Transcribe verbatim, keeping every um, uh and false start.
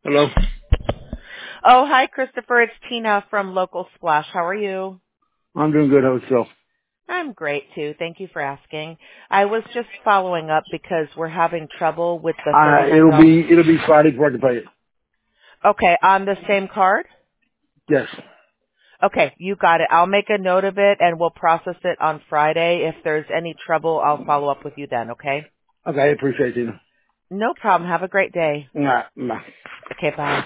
Hello. Oh, hi, Christopher. It's Tina from Local Splash. How are you? I'm doing good. How about yourself? I'm great, too. Thank you for asking. I was just following up because we're having trouble with the Uh, thirty-nine it'll dollars. be it'll be Friday before I can pay it. Okay, on the same card? Yes. Okay, you got it. I'll make a note of it, and we'll process it on Friday. If there's any trouble, I'll follow up with you then, okay? Okay, I appreciate it. No problem. Have a great day. Nah, nah. Okay, bye.